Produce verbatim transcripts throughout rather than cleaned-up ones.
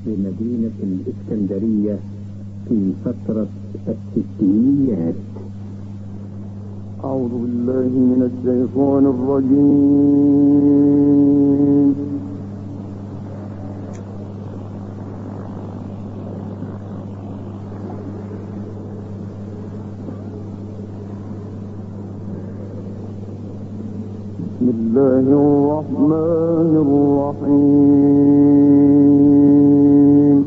مدينة الإسكندرية في فترة الستينيات. أعوذ بالله من الشيطان الرجيم. بسم الله الرحمن الرحيم.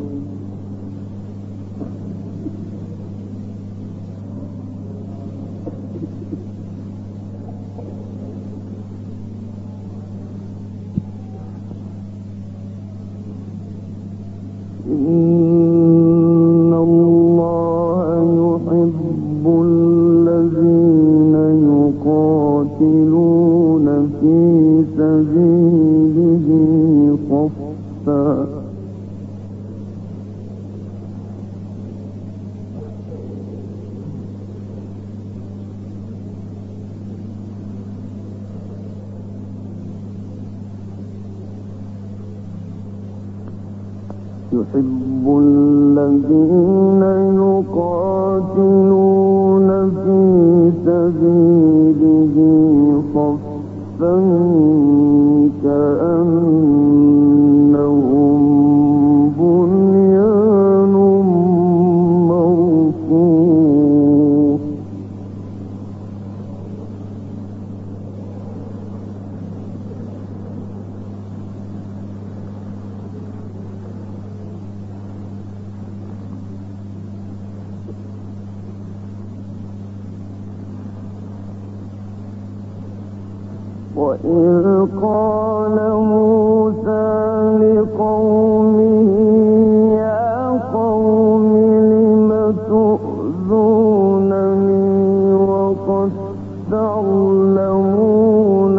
إن الله يحب الذين يقاتلون في سبيله صفا يحب الذين يقاتلون في سبيله صفا كأنهم بنيان مرصوص. وإذ قال موسى لقومه يا قوم لم تؤذونني وقد تعلمون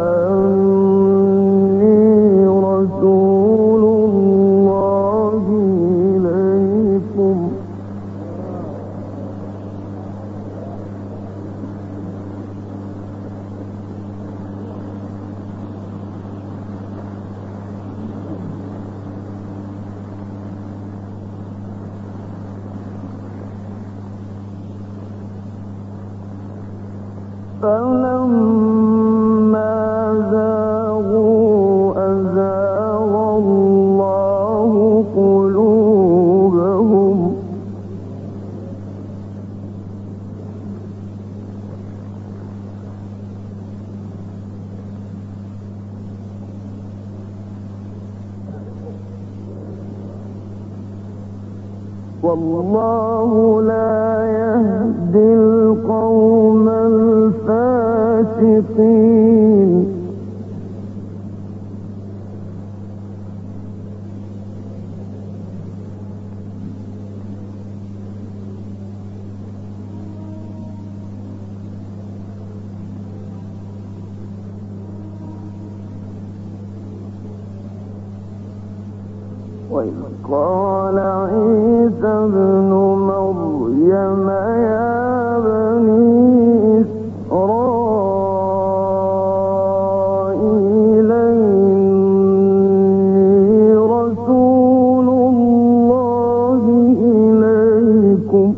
أني رسول الله إليكم فلما زاغوا أزاغ الله قلوبهم والله لا يهدي القوم الفاسقين. وإذ قال عيسى ابن مريم يا بني إسرائيل إني رسول الله إليكم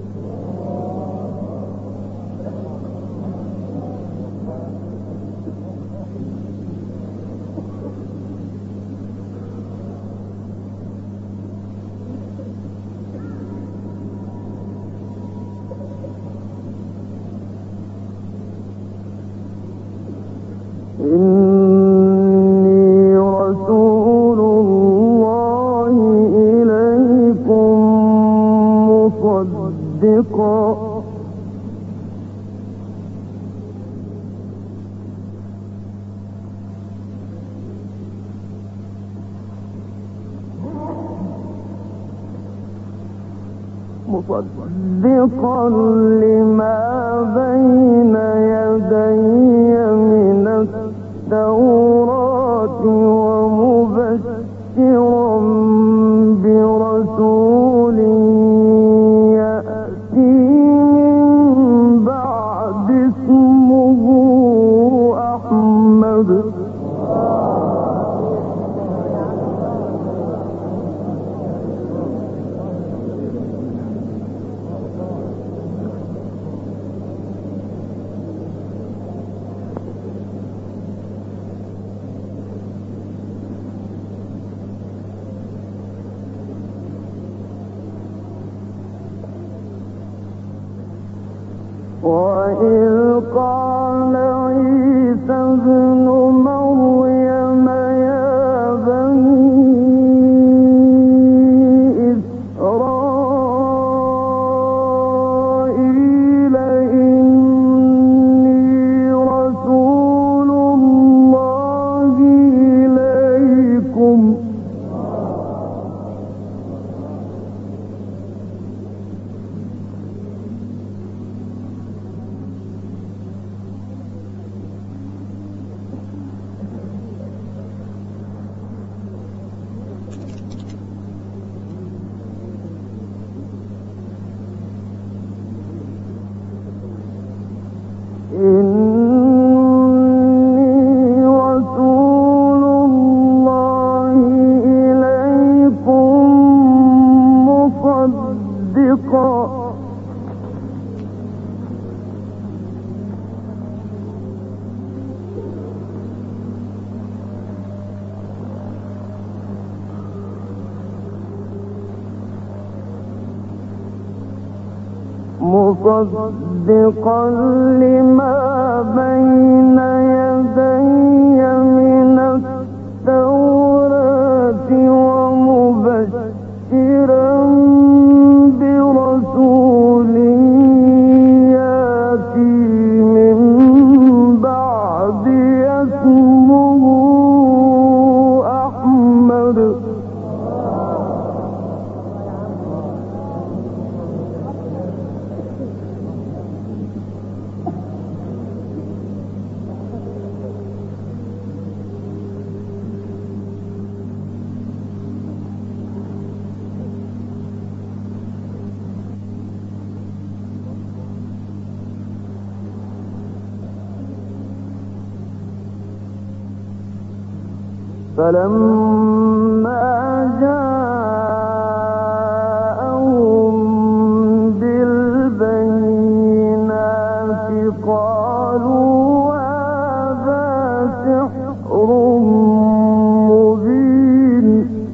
إني رسول الله إليكم مصدقا مصدقا لما بين يدي من التوراة ومبشرا برسول يأتي من بعد اسمه أحمد وإذ قال عيسى ابن مريم يا بني إسرائيل إني رسول الله إليكم إني رسول الله إليكم مصدقا مصدقا لما بين يدي من التوراة ومبشرا برسول يأتي من بعد اسمه أحمد فلما جاءهم بالبينات قالوا هذا سحر مبين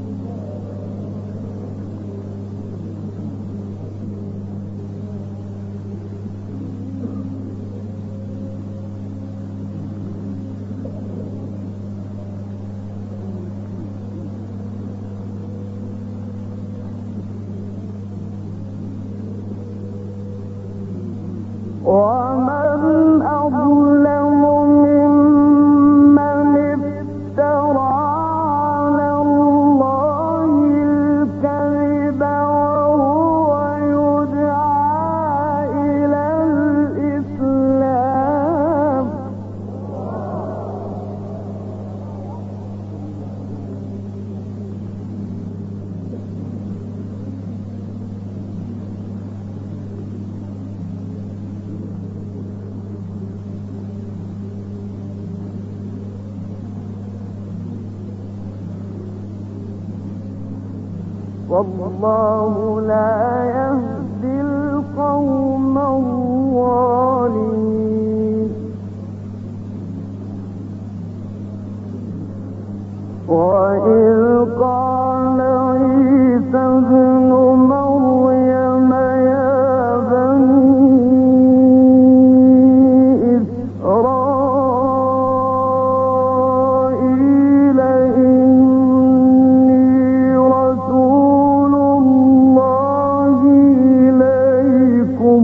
ومن أظلم ممن افترى على الله الكذب وهو يدعى إلى الإسلام والله لا يهدي القوم الظالمين وإذ قال عيسى ابن مريم يا بني إسرائيل إني رسول الله إليكم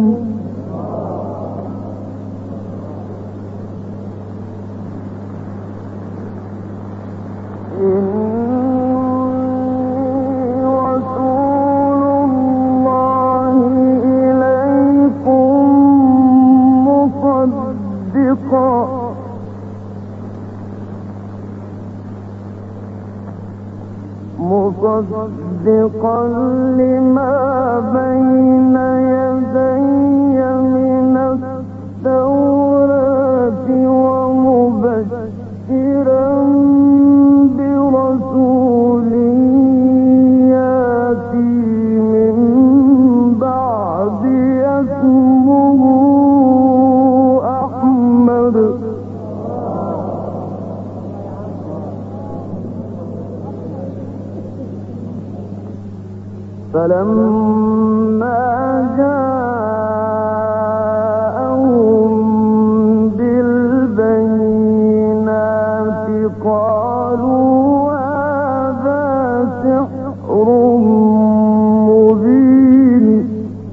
مصدقا لما بين يدي من التوراة ومبشرا برسول يأتي من بعد اسمه أحمد فلما جاءهم سحر مبين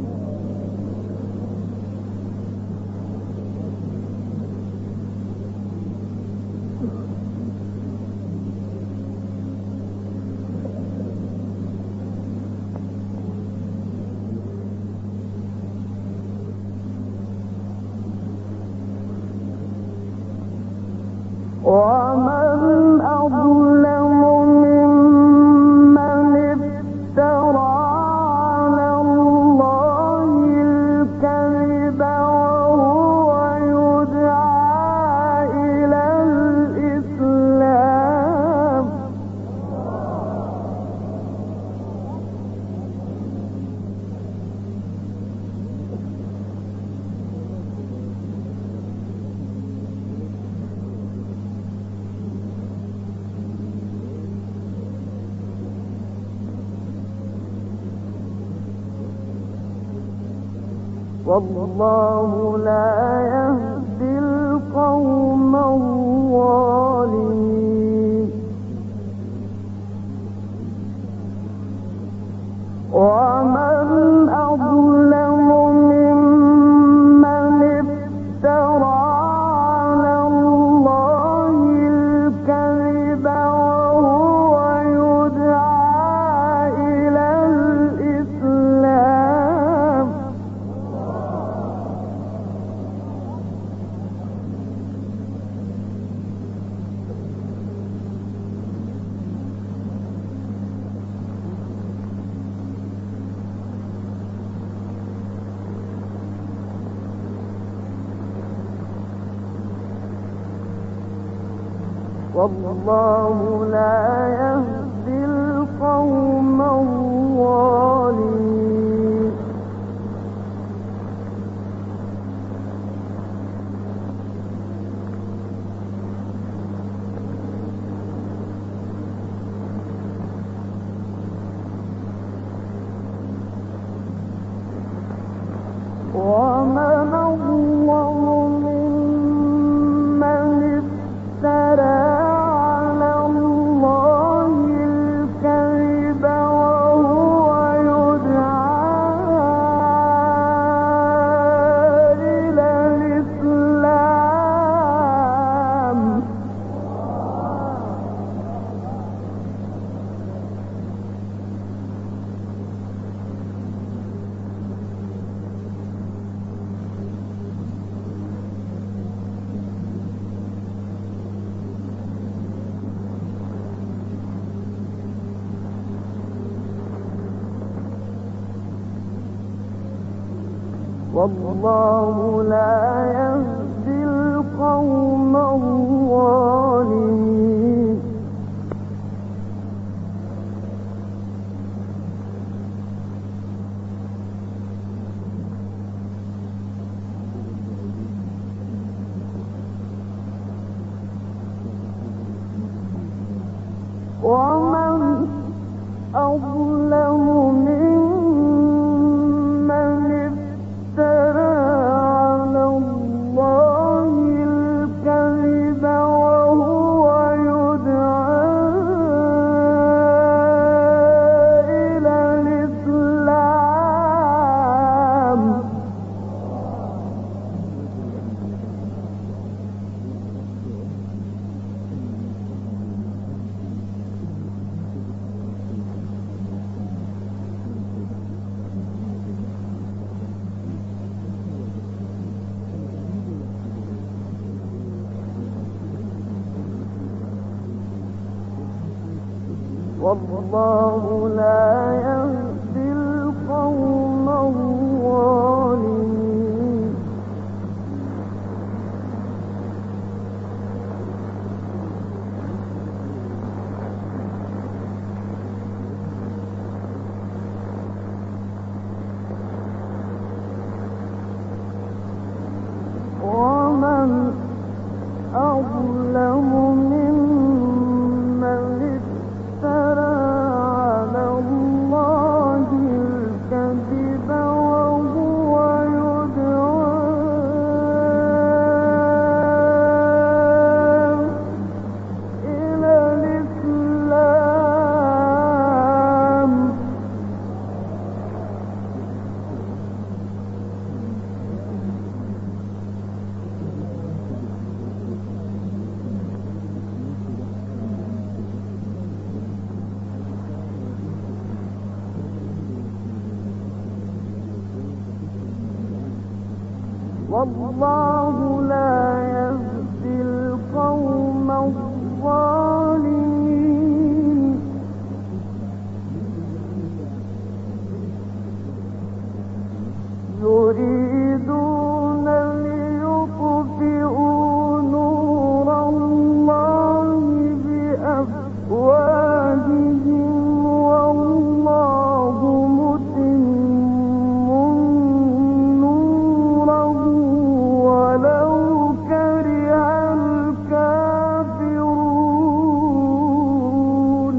ومن أظلم ممن افترى على الله الكذب وهو يدعى إلى الإسلام والله لا يهدي القوم الظالمين ومن أظلم ممن افترى على الله الكذب وهو يدعى إلى الإسلام والله لا يهدي القوم الظالمين ومن أظلم ممن افترى على الله الكذب وهو يدعى إلى الإسلام والله لا يهدي القوم الظالمين ومن أظلم ممن افترى على الله الكذب وهو يدعى إلى الإسلام والله لا يهدي القوم الظالمين ومن أظلم ممن افترى على الله والله لا يهدي القوم الظالمين يريدون ليطفئوا نور الله بأفواههم والله متم نوره ولو كره الكافرون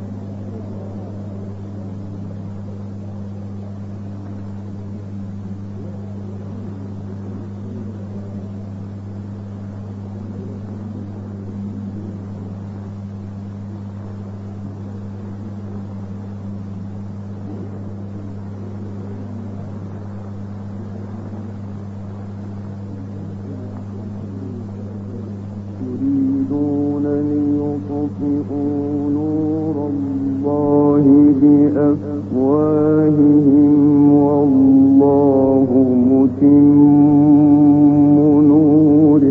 يريدون ليطفئوا نور الله بأفواههم والله متم نوره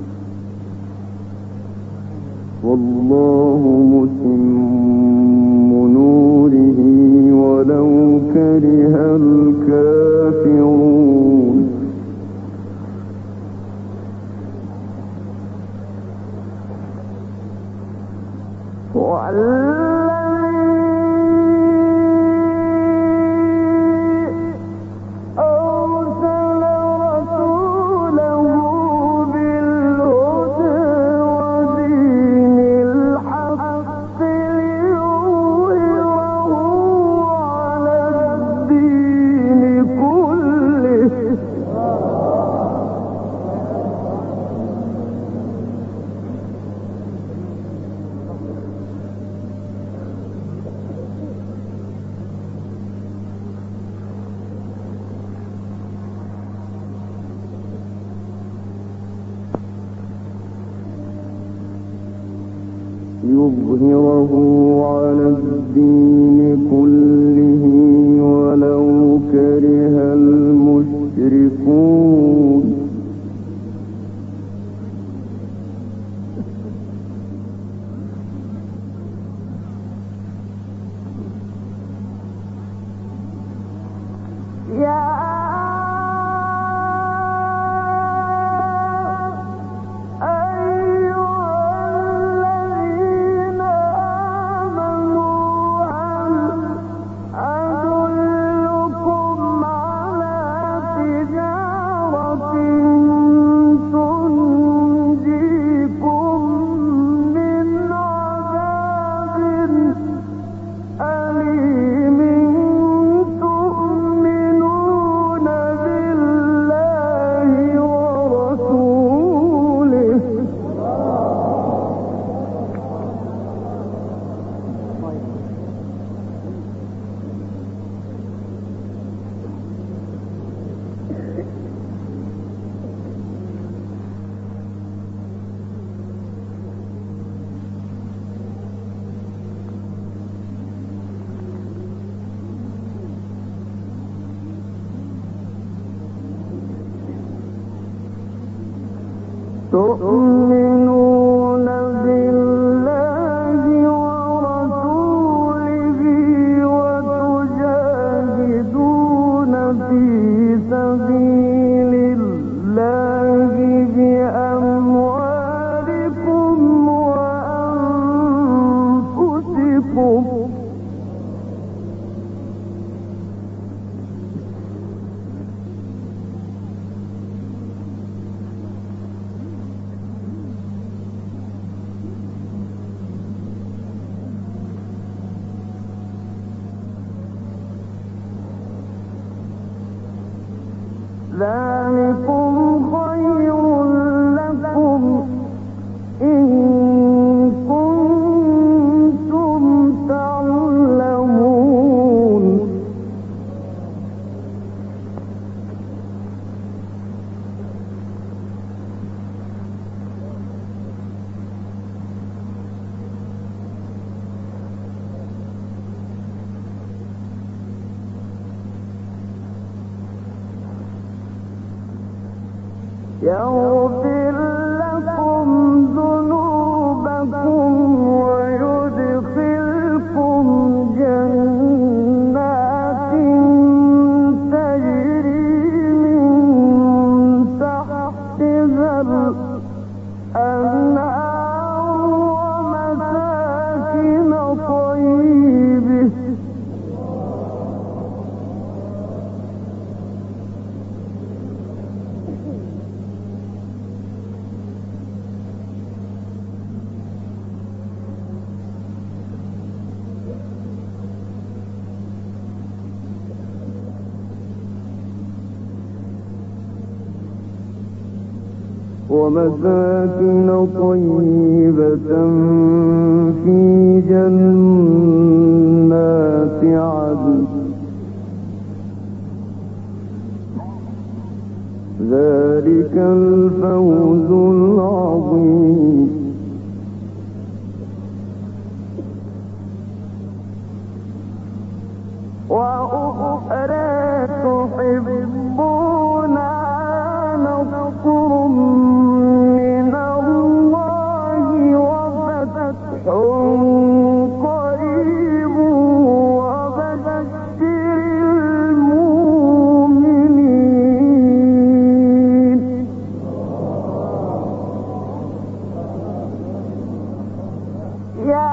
والله متم نوره ولو كره الكافرون والذي أرسل رسوله بالهدى ودين الحق ليظهره على الدين كله ليظهره على الدين كله ولو كره المشركون يا تؤمنون بالله ورسوله وتجاهدون في سبيل الله بأموالكم وأنفسكم ذلكم خير لكم إن كنتم تعلمون يغفر لكم ذنوبكم ويدخلكم جنات تجري من تحتها الأنهار ومساكن طيبة ومساكن طيبة في جنات عدن ذلك الفوز العظيم وأخرى تحبونها نصر من الله وفتح قريب وبشر المؤمنين يا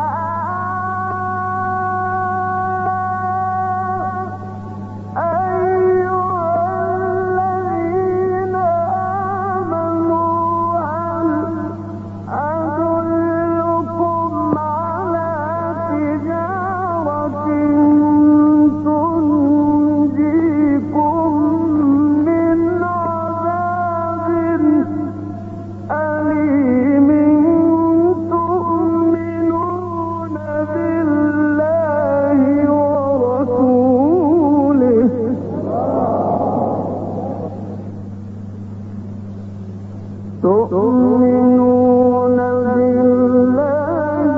تؤمنون بالله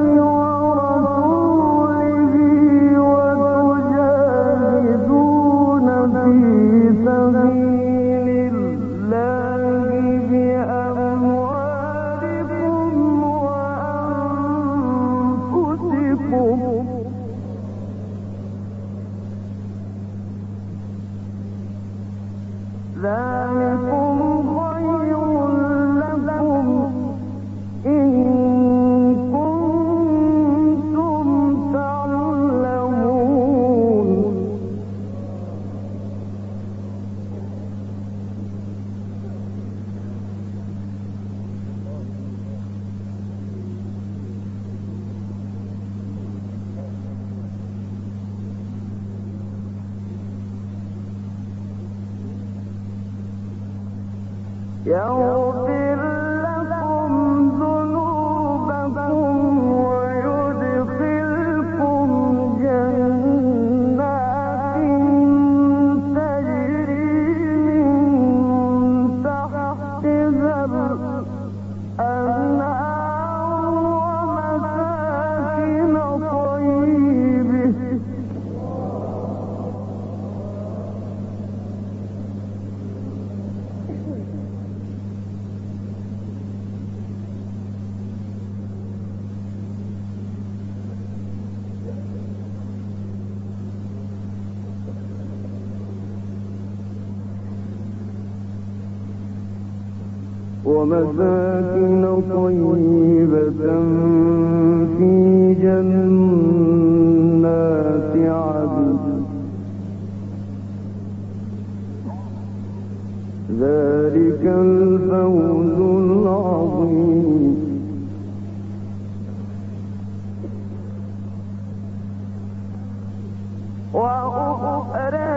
ورسوله وتجاهدون في سبيل الله بأموالكم وأنفسكم ذلكم خير لكم إن كنتم تعلمون يغفر لكم ذنوبكم ويدخلكم جنات تجري من تحتها الأنهار ومساكن طيبة ومساكن طيبة في جنات عدن ذلك الفوز العظيم وأخرى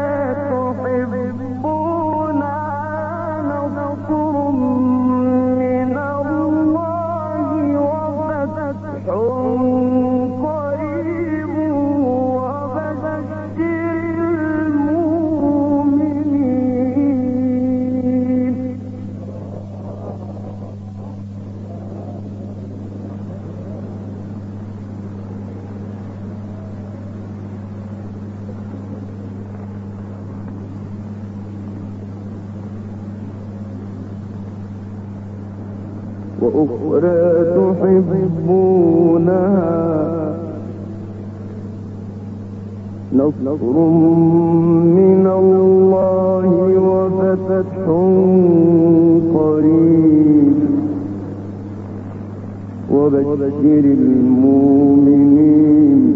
تحبونها نصر من الله وفتح قريب وبشر المؤمنين وأخرى تحبونها نصر من الله وفتح قريب وبشر المؤمنين.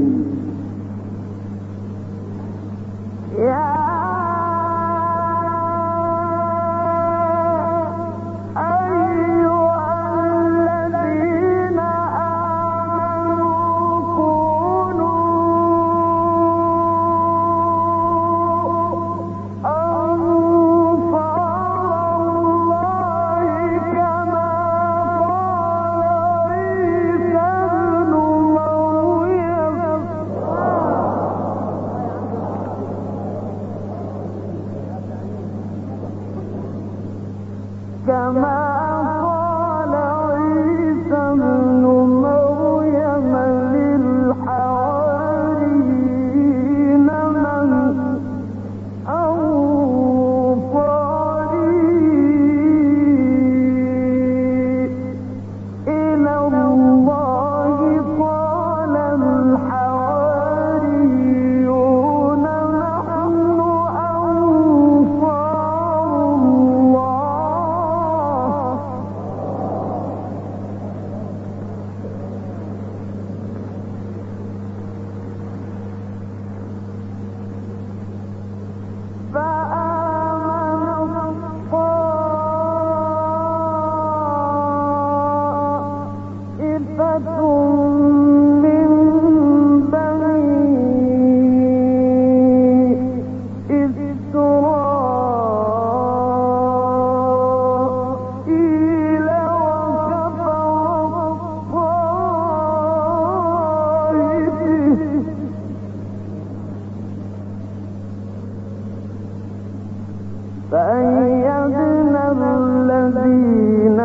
فأيدنا الذين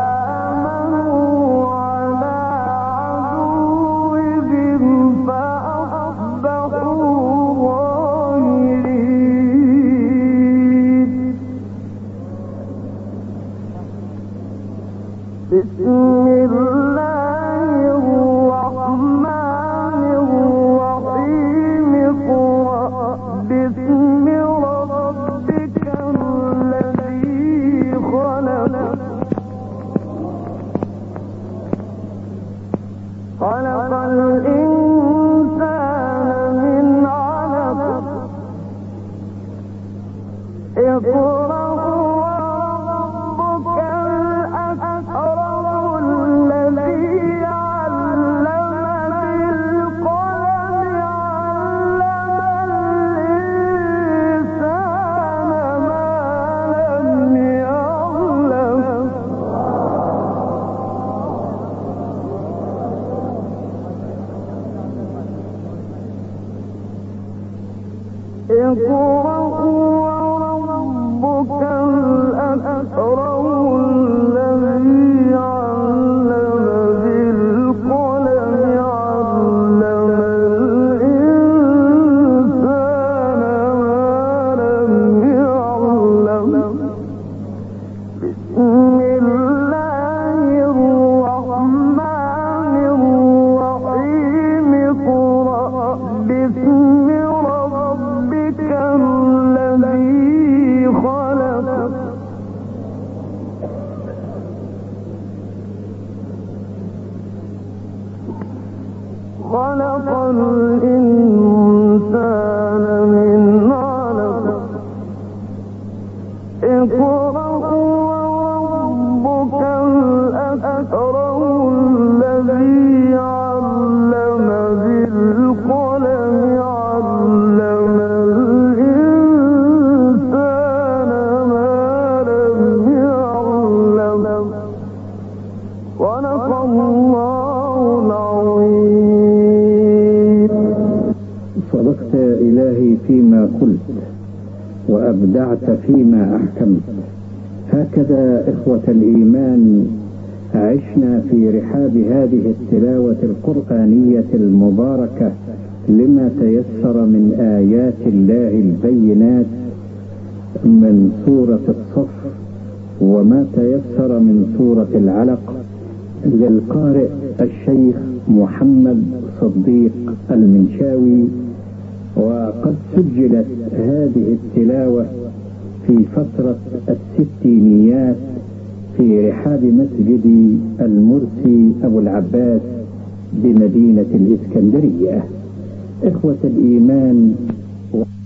آمنوا على عدوهم فأصبحوا ظاهرين. بسم الله الرحمن الرحيم. اقرأ باسم ربك الذي خلق خلق الإنسان من علق. اقرأ وربك الأكرم الذي علم بالقلم علم الإنسان ما لم يعلم. اقرأ وربك الأكرم الذي علم بالقلم علم الإنسان ما لم يعلم. بسم الله الرحمن الرحيم. اقرأ باسم ربك الذي خلق خلق الإنسان من علق. اقرأ وربك الأكرم الذي علم بالقلم علم الإنسان ما لم يعلم. صدق الله العظيم. صدقت إلهي فيما قلت وأبدعت فيما أحكمت. هكذا إخوة الإيمان عشنا في رحاب هذه التلاوة القرآنية المباركة لما تيسر من آيات الله البينات من سورة الصف وما تيسر من سورة العلق للقارئ الشيخ محمد صديق المنشاوي. وقد سجلت هذه التلاوة في فترة الستينيات في رحاب مسجد المرسي أبو العباس بمدينة الإسكندرية. إخوة الإيمان